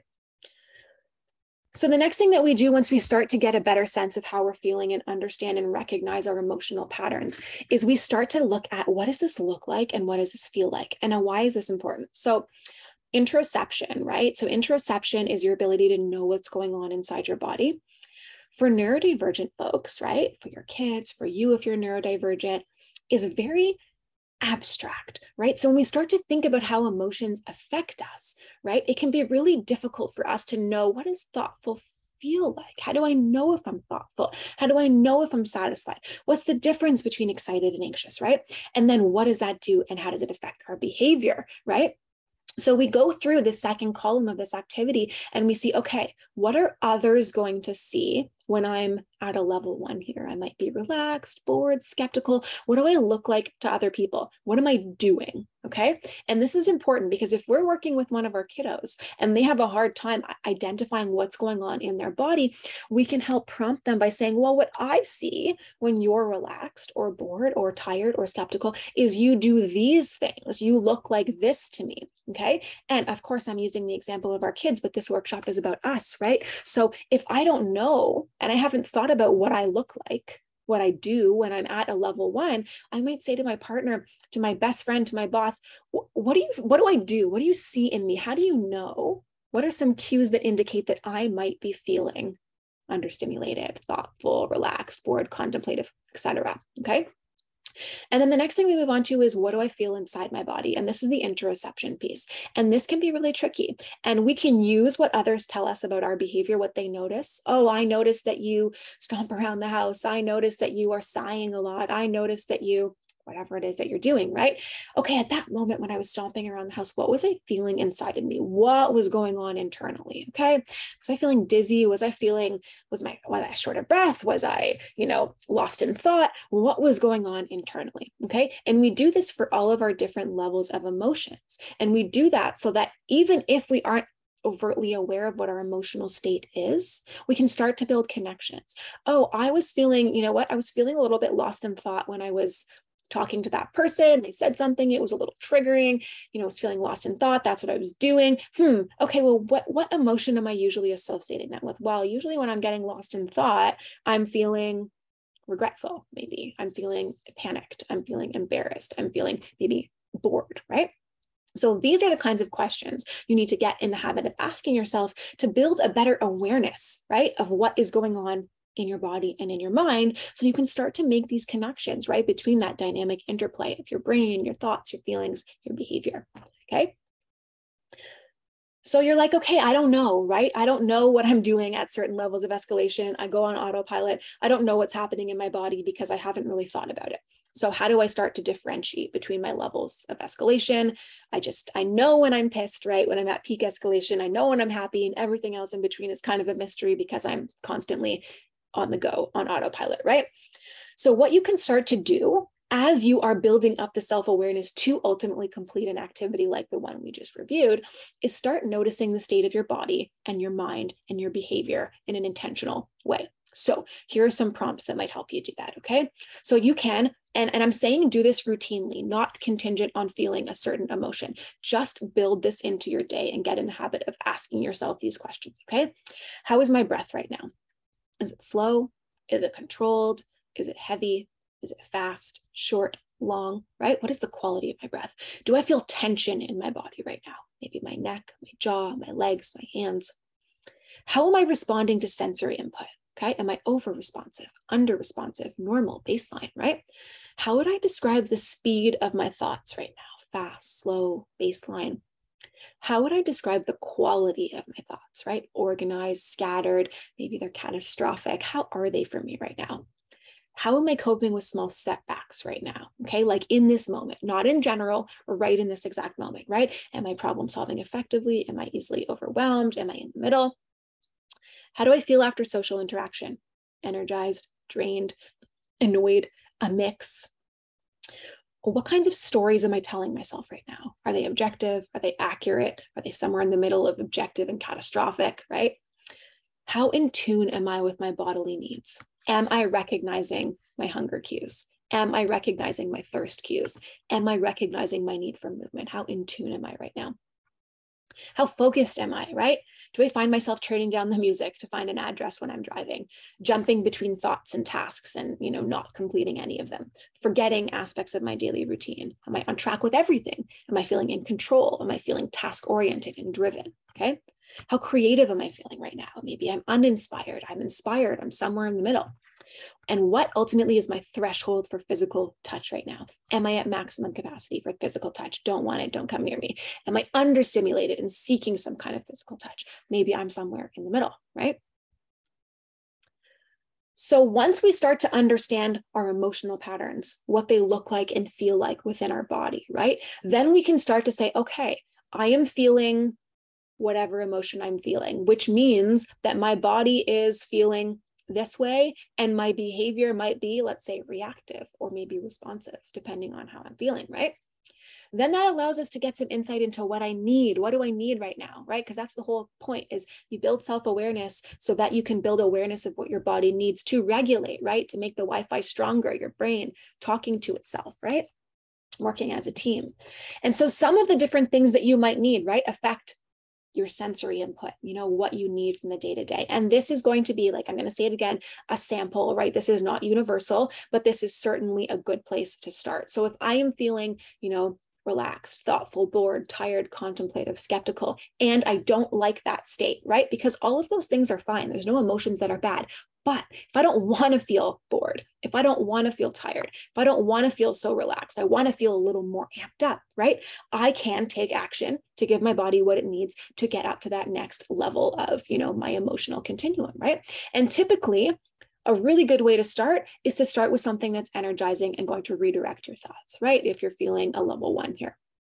B: So the next thing that we do once we start to get a better sense of how we're feeling and understand and recognize our emotional patterns is we start to look at what does this look like and what does this feel like? And why is this important? So interoception, right? So interoception is your ability to know what's going on inside your body. For neurodivergent folks, right? For your kids, for you if you're neurodivergent, is very abstract, right? So when we start to think about how emotions affect us, right, it can be really difficult for us to know, what does thoughtful feel like? How do I know if I'm thoughtful? How do I know if I'm satisfied? What's the difference between excited and anxious, right? And then what does that do and how does it affect our behavior, right? So we go through the second column of this activity and we see, okay, what are others going to see when I'm at a level 1 here? I might be relaxed, bored, skeptical. What do I look like to other people? What am I doing? Okay. And this is important because if we're working with one of our kiddos and they have a hard time identifying what's going on in their body, we can help prompt them by saying, well, what I see when you're relaxed or bored or tired or skeptical is you do these things. You look like this to me. Okay. And of course, I'm using the example of our kids, but this workshop is about us, right? So if I don't know, and I haven't thought about what I look like, what I do when I'm at a level 1, I might say to my partner, to my best friend, to my boss, what do I do? What do you see in me? How do you know? What are some cues that indicate that I might be feeling understimulated, thoughtful, relaxed, bored, contemplative, etc.? Okay. And then the next thing we move on to is, what do I feel inside my body? And this is the interoception piece. And this can be really tricky. And we can use what others tell us about our behavior, what they notice. Oh, I noticed that you stomp around the house. I noticed that you are sighing a lot. I noticed that you, whatever it is that you're doing, right? Okay, at that moment when I was stomping around the house, what was I feeling inside of me? What was going on internally? Okay, was I feeling dizzy? Was I short of breath? Was I, lost in thought? What was going on internally? Okay, and we do this for all of our different levels of emotions, and we do that so that even if we aren't overtly aware of what our emotional state is, we can start to build connections. Oh, I was feeling, I was feeling a little bit lost in thought when I was talking to that person. They said something, it was a little triggering, I was feeling lost in thought. That's what I was doing. Okay, well, what emotion am I usually associating that with? Well, usually when I'm getting lost in thought, I'm feeling regretful. Maybe I'm feeling panicked. I'm feeling embarrassed. I'm feeling maybe bored, right? So these are the kinds of questions you need to get in the habit of asking yourself to build a better awareness, right, of what is going on in your body and in your mind, so you can start to make these connections, right, between that dynamic interplay of your brain, your thoughts, your feelings, your behavior. Okay. So you're like, okay, I don't know, right? I don't know what I'm doing at certain levels of escalation. I go on autopilot. I don't know what's happening in my body because I haven't really thought about it. So how do I start to differentiate between my levels of escalation? I know when I'm pissed, right? When I'm at peak escalation, I know when I'm happy, and everything else in between is kind of a mystery because I'm constantly on the go on autopilot, right? So what you can start to do as you are building up the self-awareness to ultimately complete an activity like the one we just reviewed is start noticing the state of your body and your mind and your behavior in an intentional way. So here are some prompts that might help you do that, okay? So you can, and I'm saying do this routinely, not contingent on feeling a certain emotion. Just build this into your day and get in the habit of asking yourself these questions, okay? How is my breath right now? Is it slow? Is it controlled? Is it heavy? Is it fast, short, long, right? What is the quality of my breath? Do I feel tension in my body right now? Maybe my neck, my jaw, my legs, my hands. How am I responding to sensory input? Okay, am I over responsive, under responsive, normal, baseline, right? How would I describe the speed of my thoughts right now? Fast, slow, baseline. How would I describe the quality of my thoughts, right? Organized, scattered, maybe they're catastrophic. How are they for me right now? How am I coping with small setbacks right now? Okay, like in this moment, not in general, or right in this exact moment, right? Am I problem solving effectively? Am I easily overwhelmed? Am I in the middle? How do I feel after social interaction? Energized, drained, annoyed, a mix? What kinds of stories am I telling myself right now? Are they objective? Are they accurate? Are they somewhere in the middle of objective and catastrophic, right? How in tune am I with my bodily needs? Am I recognizing my hunger cues? Am I recognizing my thirst cues? Am I recognizing my need for movement? How in tune am I right now? How focused am I, right? Do I find myself turning down the music to find an address when I'm driving, jumping between thoughts and tasks and, not completing any of them, forgetting aspects of my daily routine? Am I on track with everything? Am I feeling in control? Am I feeling task-oriented and driven? Okay. How creative am I feeling right now? Maybe I'm uninspired. I'm inspired. I'm somewhere in the middle. And what ultimately is my threshold for physical touch right now? Am I at maximum capacity for physical touch? Don't want it, don't come near me. Am I understimulated and seeking some kind of physical touch? Maybe I'm somewhere in the middle, right? So once we start to understand our emotional patterns, what they look like and feel like within our body, right? Then we can start to say, okay, I am feeling whatever emotion I'm feeling, which means that my body is feeling this way and my behavior might be, let's say, reactive or maybe responsive, depending on how I'm feeling, right? Then that allows us to get some insight into what I need. What do I need right now, right? Because that's the whole point, is you build self-awareness so that you can build awareness of what your body needs to regulate, right? To make the Wi-Fi stronger, your brain talking to itself, right? Working as a team. And so some of the different things that you might need, right, affect your sensory input, what you need from the day to day. And this is going to be, like, I'm going to say it again, a sample, right? This is not universal, but this is certainly a good place to start. So if I am feeling, relaxed, thoughtful, bored, tired, contemplative, skeptical, and I don't like that state, right? Because all of those things are fine. There's no emotions that are bad. But if I don't want to feel bored, if I don't want to feel tired, if I don't want to feel so relaxed, I want to feel a little more amped up, right? I can take action to give my body what it needs to get up to that next level of, my emotional continuum, right? And typically, a really good way to start is to start with something that's energizing and going to redirect your thoughts, right? If you're feeling a level 1 here.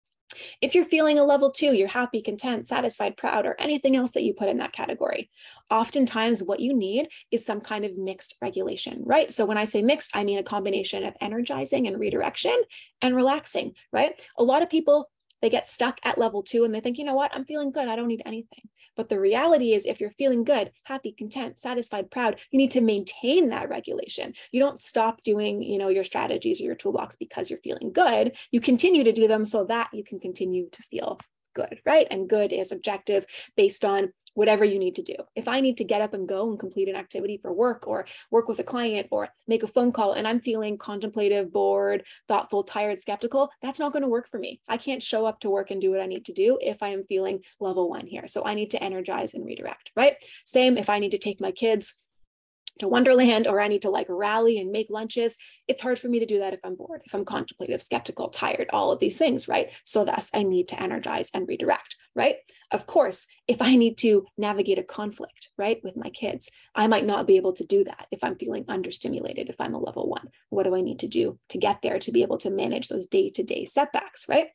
B: If you're feeling a level 2, you're happy, content, satisfied, proud, or anything else that you put in that category. Oftentimes what you need is some kind of mixed regulation, right? So when I say mixed, I mean a combination of energizing and redirection and relaxing, right? A lot of people, they get stuck at level 2 and they think, you know what, I'm feeling good, I don't need anything. But the reality is, if you're feeling good, happy, content, satisfied, proud, you need to maintain that regulation. You don't stop doing, your strategies or your toolbox because you're feeling good. You continue to do them so that you can continue to feel good, right? And good is objective based on whatever you need to do. If I need to get up and go and complete an activity for work or work with a client or make a phone call and I'm feeling contemplative, bored, thoughtful, tired, skeptical, that's not going to work for me. I can't show up to work and do what I need to do if I am feeling level 1 here. So I need to energize and redirect, right? Same if I need to take my kids to Wonderland or I need to rally and make lunches. It's hard for me to do that if I'm bored, if I'm contemplative, skeptical, tired, all of these things, right? So thus I need to energize and redirect, right? Of course, if I need to navigate a conflict, right, with my kids, I might not be able to do that if I'm feeling understimulated, if I'm a level 1. What do I need to do to get there to be able to manage those day-to-day setbacks, right?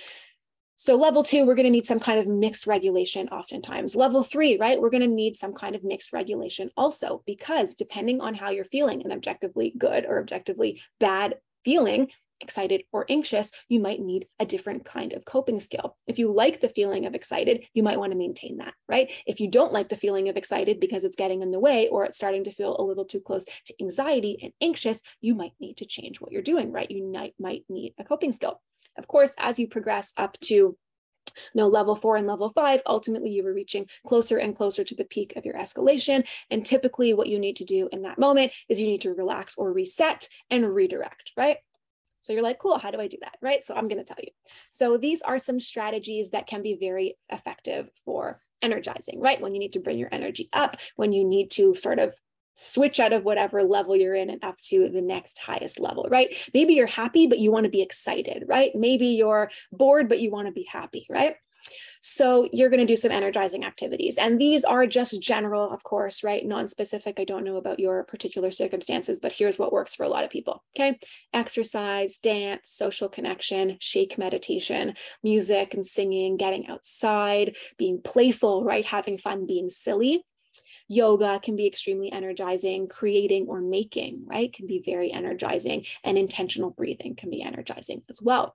B: So level 2, we're going to need some kind of mixed regulation oftentimes. Level 3, right? We're going to need some kind of mixed regulation also, because depending on how you're feeling, an objectively good or objectively bad feeling, excited or anxious, you might need a different kind of coping skill. If you like the feeling of excited, you might want to maintain that, right? If you don't like the feeling of excited because it's getting in the way or it's starting to feel a little too close to anxiety and anxious, you might need to change what you're doing, right? You might need a coping skill. Of course, as you progress up to level 4 and level 5, ultimately you are reaching closer and closer to the peak of your escalation. And typically what you need to do in that moment is you need to relax or reset and redirect, right? So you're like, cool, how do I do that, right? So I'm going to tell you. So these are some strategies that can be very effective for energizing, right? When you need to bring your energy up, when you need to sort of switch out of whatever level you're in and up to the next highest level, right? Maybe you're happy, but you want to be excited, right? Maybe you're bored, but you want to be happy, right? So you're going to do some energizing activities. And these are just general, of course, right? Non-specific. I don't know about your particular circumstances, but here's what works for a lot of people. Okay. Exercise, dance, social connection, shake meditation, music and singing, getting outside, being playful, right? Having fun, being silly. Yoga can be extremely energizing. Creating or making, right, can be very energizing. And intentional breathing can be energizing as well.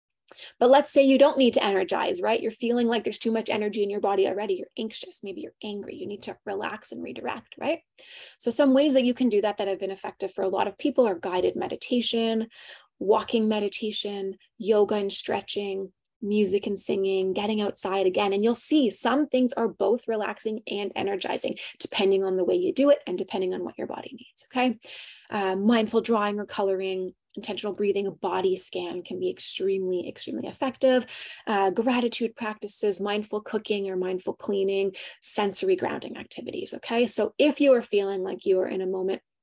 B: But let's say you don't need to energize, right? You're feeling like there's too much energy in your body already. You're anxious, maybe you're angry. You need to relax and redirect, right? So some ways that you can do that that have been effective for a lot of people are guided meditation, walking meditation, yoga and stretching, music and singing, getting outside again. And you'll see some things are both relaxing and energizing, depending on the way you do it and depending on what your body needs, okay? Mindful drawing or coloring, intentional breathing, a body scan can be extremely, extremely effective. Gratitude practices, mindful cooking or mindful cleaning, sensory grounding activities, okay? So if you are feeling like you are in a moment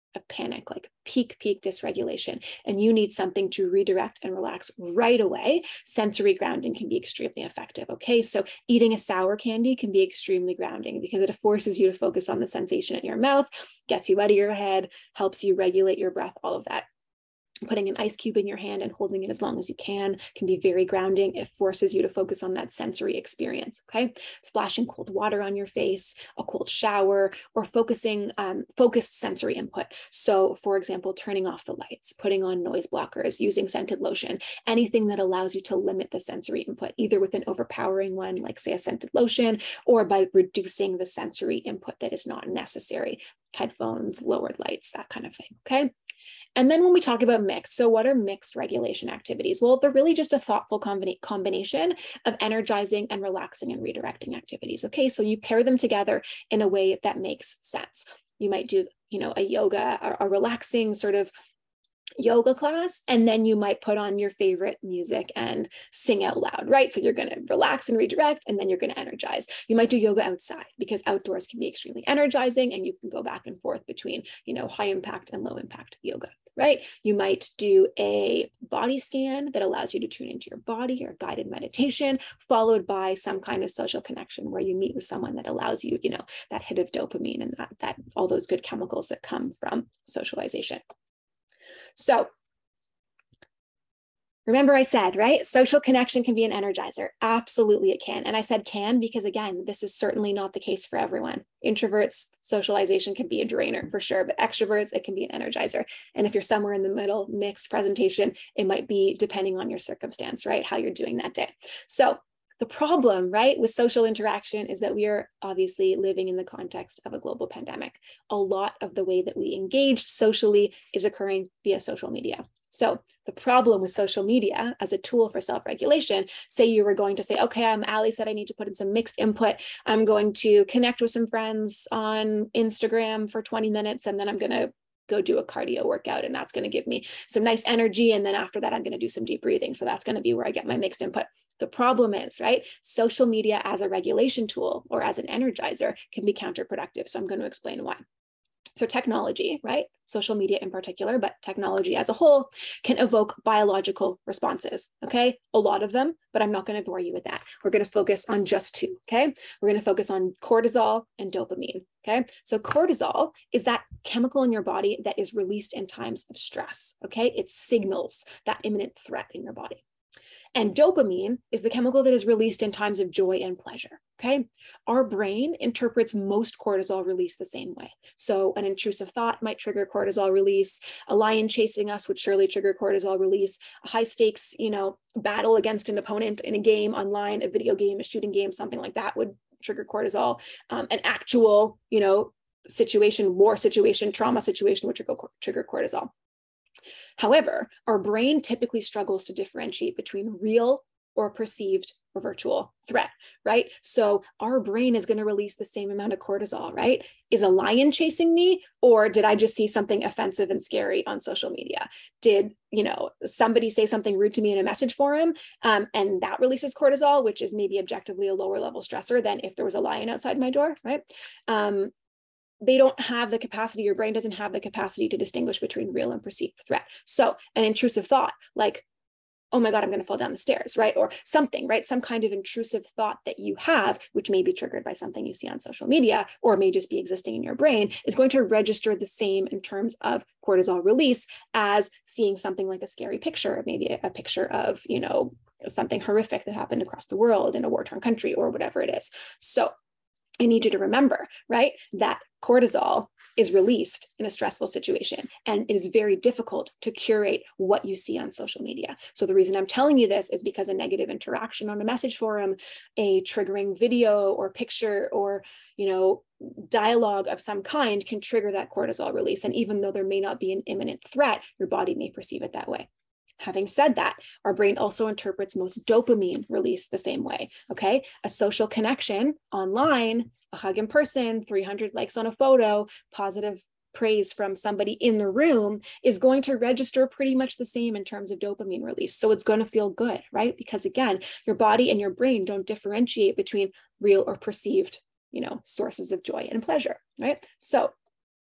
B: of panic, like peak dysregulation, and you need something to redirect and relax right away, sensory grounding can be extremely effective. Okay, so eating a sour candy can be extremely grounding because it forces you to focus on the sensation in your mouth, gets you out of your head, helps you regulate your breath, all of that. Putting an ice cube in your hand and holding it as long as you can be very grounding. It forces you to focus on that sensory experience, okay? Splashing cold water on your face, a cold shower, or focused sensory input. So for example, turning off the lights, putting on noise blockers, using scented lotion, anything that allows you to limit the sensory input, either with an overpowering one, like say a scented lotion, or by reducing the sensory input that is not necessary, headphones, lowered lights, that kind of thing, okay? And then when we talk about mixed, so what are mixed regulation activities? Well, they're really just a thoughtful combination of energizing and relaxing and redirecting activities. Okay, so you pair them together in a way that makes sense. You might do, a yoga, a relaxing sort of yoga class, and then you might put on your favorite music and sing out loud, right? So you're going to relax and redirect, and then you're going to energize. You might do yoga outside because outdoors can be extremely energizing, and you can go back and forth between, high impact and low impact yoga, right? You might do a body scan that allows you to tune into your body, or guided meditation, followed by some kind of social connection where you meet with someone that allows you, that hit of dopamine and that all those good chemicals that come from socialization. So remember I said, right? Social connection can be an energizer. Absolutely it can. And I said can because again, this is certainly not the case for everyone. Introverts, socialization can be a drainer for sure, but extroverts, it can be an energizer. And if you're somewhere in the middle, mixed presentation, it might be depending on your circumstance, right? How you're doing that day. So the problem, right, with social interaction is that we are obviously living in the context of a global pandemic. A lot of the way that we engage socially is occurring via social media. So the problem with social media as a tool for self-regulation, say you were going to say, okay, Ali said I need to put in some mixed input. I'm going to connect with some friends on Instagram for 20 minutes, and then I'm going to go do a cardio workout, and that's going to give me some nice energy. And then after that, I'm going to do some deep breathing. So that's going to be where I get my mixed input. The problem is, right, social media as a regulation tool or as an energizer can be counterproductive. So I'm going to explain why. So technology, right, social media in particular, but technology as a whole can evoke biological responses, okay? A lot of them, but I'm not going to bore you with that. We're going to focus on just two, okay? We're going to focus on cortisol and dopamine, okay? So cortisol is that chemical in your body that is released in times of stress, okay? It signals that imminent threat in your body. And dopamine is the chemical that is released in times of joy and pleasure, okay? Our brain interprets most cortisol release the same way. So an intrusive thought might trigger cortisol release, a lion chasing us would surely trigger cortisol release, a high stakes, battle against an opponent in a game online, a video game, a shooting game, something like that would trigger cortisol. An actual, situation, war situation, trauma situation would trigger cortisol. However, our brain typically struggles to differentiate between real or perceived or virtual threat, right? So our brain is going to release the same amount of cortisol, right? Is a lion chasing me, or did I just see something offensive and scary on social media? Did, somebody say something rude to me in a message forum, and that releases cortisol, which is maybe objectively a lower level stressor than if there was a lion outside my door, right? They don't have the capacity, your brain doesn't have the capacity to distinguish between real and perceived threat. So an intrusive thought like, oh my God, I'm going to fall down the stairs, right? Or something, right? Some kind of intrusive thought that you have, which may be triggered by something you see on social media, or may just be existing in your brain, is going to register the same in terms of cortisol release as seeing something like a scary picture, maybe a picture of, something horrific that happened across the world in a war-torn country or whatever it is. So I need you to remember, right, that cortisol is released in a stressful situation, and it is very difficult to curate what you see on social media. So the reason I'm telling you this is because a negative interaction on a message forum, a triggering video or picture or, dialogue of some kind can trigger that cortisol release. And even though there may not be an imminent threat, your body may perceive it that way. Having said that, our brain also interprets most dopamine release the same way, okay? A social connection online, a hug in person, 300 likes on a photo, positive praise from somebody in the room is going to register pretty much the same in terms of dopamine release. So it's going to feel good, right? Because again, your body and your brain don't differentiate between real or perceived, sources of joy and pleasure, right? So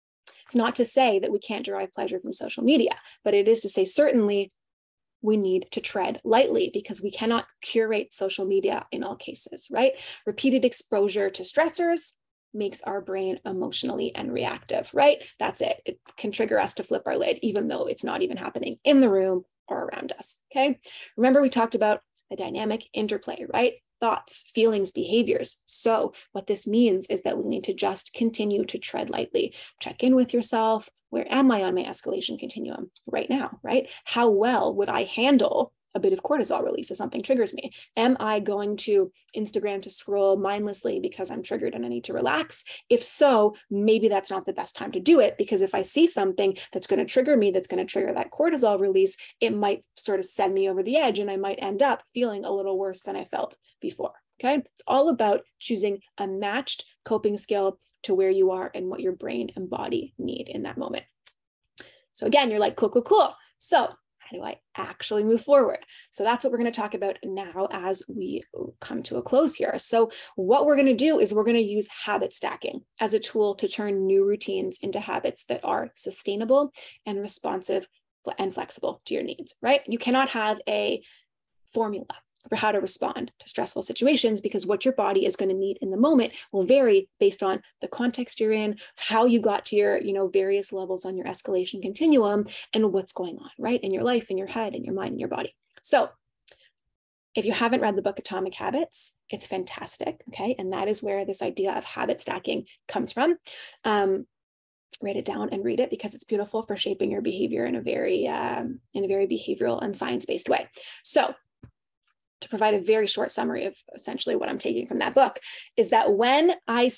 B: It's not to say that we can't derive pleasure from social media, but it is to say certainly we need to tread lightly because we cannot curate social media in all cases, right? Repeated exposure to stressors makes our brain emotionally and reactive, right? That's it. It can trigger us to flip our lid, even though it's not even happening in the room or around us, okay? Remember, we talked about the dynamic interplay, right? Thoughts, feelings, behaviors. So what this means is that we need to just continue to tread lightly. Check in with yourself. Where am I on my escalation continuum right now, right? How well would I handle a bit of cortisol release if something triggers me? Am I going to Instagram to scroll mindlessly because I'm triggered and I need to relax? If so, maybe that's not the best time to do it, because if I see something that's going to trigger me, that's going to trigger that cortisol release, it might sort of send me over the edge and I might end up feeling a little worse than I felt before. Okay, it's all about choosing a matched coping skill to where you are and what your brain and body need in that moment. So again, you're like, cool. So how do I actually move forward? So that's what we're going to talk about now as we come to a close here. So what we're going to do is we're going to use habit stacking as a tool to turn new routines into habits that are sustainable and responsive and flexible to your needs, right? You cannot have a formula for how to respond to stressful situations, because what your body is going to need in the moment will vary based on the context you're in, how you got to your, various levels on your escalation continuum, and what's going on, right, in your life, in your head, in your mind, in your body. So if you haven't read the book Atomic Habits, it's fantastic, okay? And that is where this idea of habit stacking comes from. Write it down and read it, because it's beautiful for shaping your behavior in a very behavioral and science-based way. So to provide a very short summary of essentially what I'm taking from that book is that when I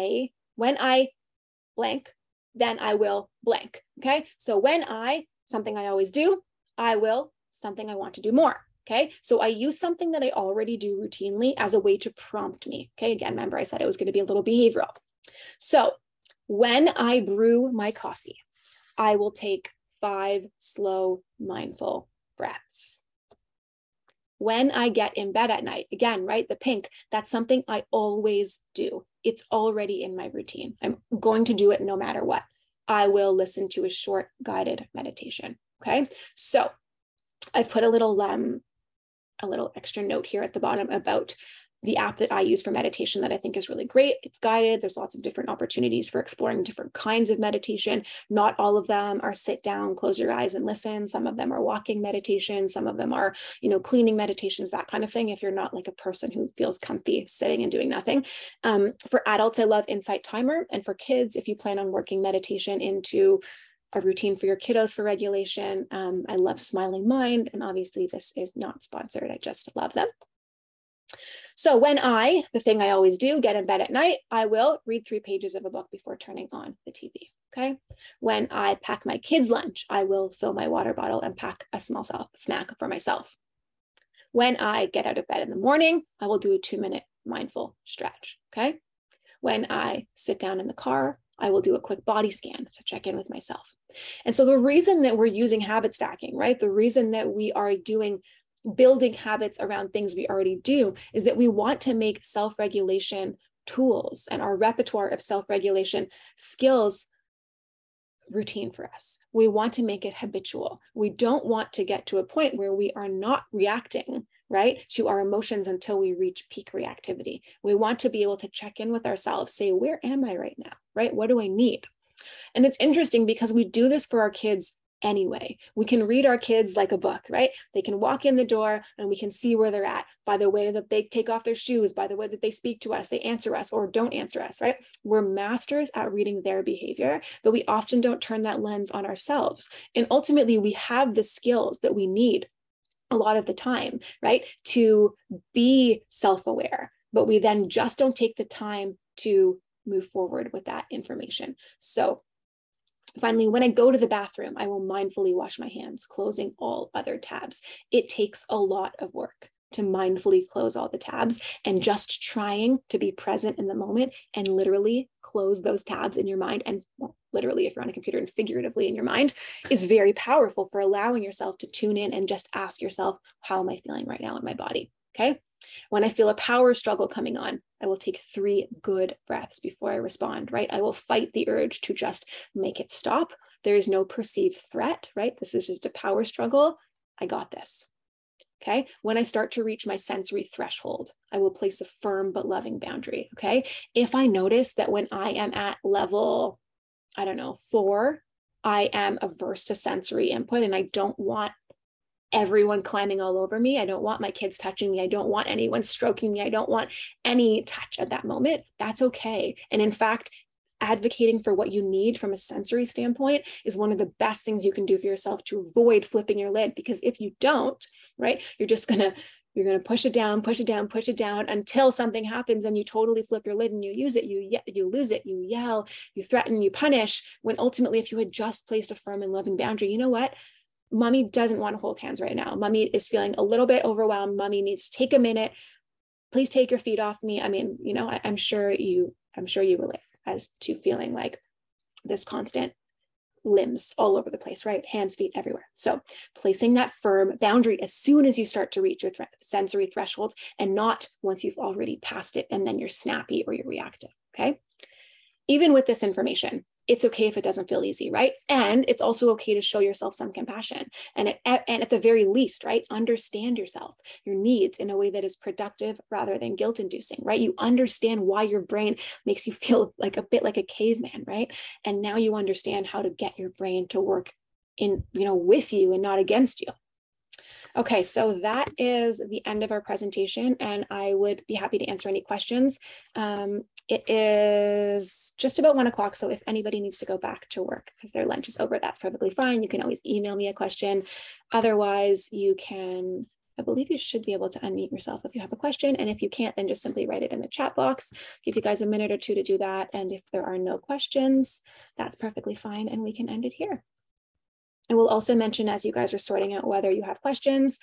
B: blank, then I will blank. Okay. So when something I always do, I will something I want to do more. Okay. So I use something that I already do routinely as a way to prompt me. Okay. Again, remember I said it was going to be a little behavioral. So when I brew my coffee, I will take 5 slow, mindful breaths. When I get in bed at night, again, right, the pink, that's something I always do. It's already in my routine. I'm going to do it no matter what. I will listen to a short guided meditation. Okay. So I've put a little extra note here at the bottom about the app that I use for meditation that I think is really great. It's guided. There's lots of different opportunities for exploring different kinds of meditation. Not all of them are sit down, close your eyes and listen. Some of them are walking meditations. Some of them are, cleaning meditations, that kind of thing. If you're not like a person who feels comfy sitting and doing nothing. For adults, I love Insight Timer. And for kids, if you plan on working meditation into a routine for your kiddos for regulation, I love Smiling Mind. And obviously this is not sponsored. I just love them. So when the thing I always do, get in bed at night, I will read 3 pages of a book before turning on the TV, okay? When I pack my kids' lunch, I will fill my water bottle and pack a small snack for myself. When I get out of bed in the morning, I will do a 2-minute mindful stretch, okay? When I sit down in the car, I will do a quick body scan to check in with myself. And so the reason that we're using habit stacking, right? The reason that we are building habits around things we already do is that we want to make self-regulation tools and our repertoire of self-regulation skills routine for us. We want to make it habitual. We don't want to get to a point where we are not reacting, right, to our emotions until we reach peak reactivity. We want to be able to check in with ourselves, say, where am I right now, right? What do I need? And it's interesting because we do this for our kids anyway. We can read our kids like a book, right? They can walk in the door and we can see where they're at by the way that they take off their shoes, by the way that they speak to us, they answer us or don't answer us, right? We're masters at reading their behavior, but we often don't turn that lens on ourselves. And ultimately, we have the skills that we need a lot of the time, right, to be self-aware, but we then just don't take the time to move forward with that information. So finally, when I go to the bathroom, I will mindfully wash my hands, closing all other tabs. It takes a lot of work to mindfully close all the tabs, and just trying to be present in the moment and literally close those tabs in your mind, and literally if you're on a computer and figuratively in your mind, is very powerful for allowing yourself to tune in and just ask yourself, how am I feeling right now in my body? Okay. When I feel a power struggle coming on, I will take 3 good breaths before I respond, right? I will fight the urge to just make it stop. There is no perceived threat, right? This is just a power struggle. I got this. Okay. When I start to reach my sensory threshold, I will place a firm but loving boundary. Okay. If I notice that when I am at level, I don't know, 4, I am averse to sensory input and I don't want everyone climbing all over me. I don't want my kids touching me. I don't want anyone stroking me. I don't want any touch at that moment. That's okay. And in fact, advocating for what you need from a sensory standpoint is one of the best things you can do for yourself to avoid flipping your lid. Because if you don't, right, you're going to push it down, push it down, push it down until something happens and you totally flip your lid and you use it, you lose it, you yell, you threaten, you punish, when ultimately if you had just placed a firm and loving boundary, you know what? Mommy doesn't want to hold hands right now. Mommy is feeling a little bit overwhelmed. Mommy needs to take a minute. Please take your feet off me. I mean, you know, I'm sure you relate as to feeling like this constant limbs all over the place, right? Hands, feet, everywhere. So placing that firm boundary as soon as you start to reach your sensory threshold and not once you've already passed it and then you're snappy or you're reactive, okay? Even with this information, it's okay if it doesn't feel easy, right? And it's also okay to show yourself some compassion. And at the very least, right, understand yourself, your needs in a way that is productive rather than guilt-inducing, right? You understand why your brain makes you feel like a bit like a caveman, right? And now you understand how to get your brain to work in, you know, with you and not against you. Okay, so that is the end of our presentation, and I would be happy to answer any questions. It is just about 1 o'clock, so if anybody needs to go back to work because their lunch is over, that's perfectly fine. You can always email me a question. Otherwise, you can, I believe you should be able to unmute yourself if you have a question, and if you can't, then just simply write it in the chat box. Give you guys a minute or 2 to do that, and if there are no questions, that's perfectly fine, and we can end it here. I will also mention, as you guys are sorting out whether you have questions,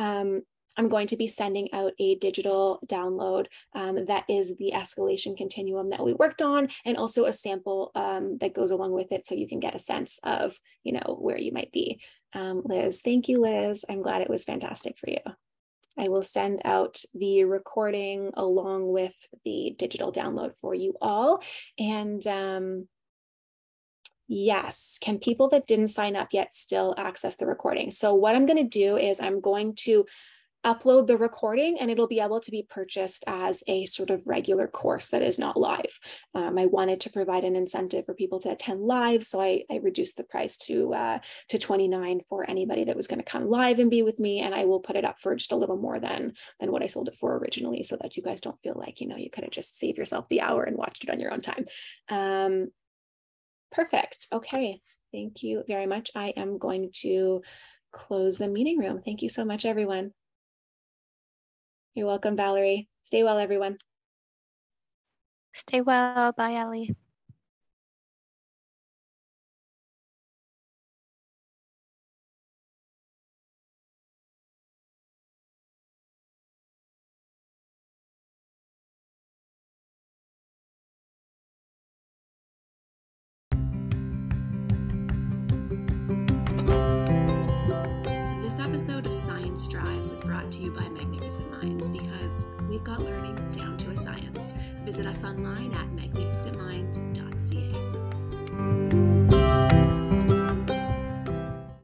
B: I'm going to be sending out a digital download that is the escalation continuum that we worked on, and also a sample that goes along with it so you can get a sense of, you know, where you might be. Liz, thank you, Liz. I'm glad it was fantastic for you. I will send out the recording along with the digital download for you all. And yes, can people that didn't sign up yet still access the recording? So what I'm going to do is I'm going to upload the recording and it'll be able to be purchased as a sort of regular course that is not live. I wanted to provide an incentive for people to attend live, so I reduced the price to $29 for anybody that was going to come live and be with me, and I will put it up for just a little more than what I sold it for originally, so that you guys don't feel like, you know, you could have just saved yourself the hour and watched it on your own time. Perfect. Okay. Thank you very much. I am going to close the meeting room. Thank you so much, everyone. You're welcome, Valerie. Stay well, everyone.
C: Stay well. Bye, Allie.
A: This episode of Science Drives is brought to you by Magnificent Minds, because we've got learning down to a science. Visit us online at magnificentminds.ca.